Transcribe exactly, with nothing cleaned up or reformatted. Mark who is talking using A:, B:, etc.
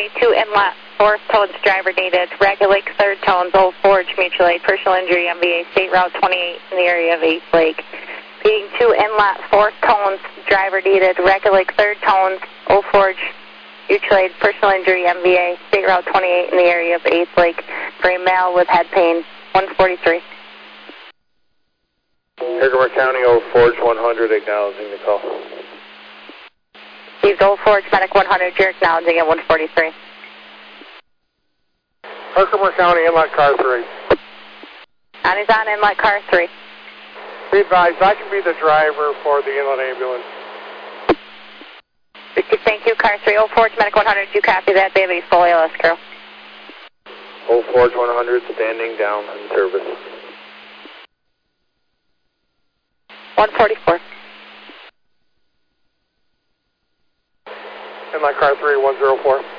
A: twenty-two inlet, fourth tones, driver needed. Ragged Lake, third tones, Old Forge, mutual aid, personal injury, M V A, State Route twenty-eight in the area of Eighth Lake. Being two inlet, fourth tones, driver needed. Ragged Lake, third tones, Old Forge, mutual aid, personal injury, M V A, State Route twenty-eight in the area of Eighth Lake. For a male with head pain, one forty-three.
B: Herkimer County, Old Forge one hundred, acknowledging the call.
A: Received Old Forge, Medic one hundred, you're acknowledging at one forty-three.
B: Herkimer County, inlet car three.
A: On his on, inlet car three.
B: Be advised, I can be the driver for the inlet ambulance.
A: Received, thank you, car three. Old Forge, Medic one hundred, you copy that? They have a full A L S crew.
B: Old Forge one hundred, standing down in service.
A: one forty-four.
B: Inlet car three, one zero four.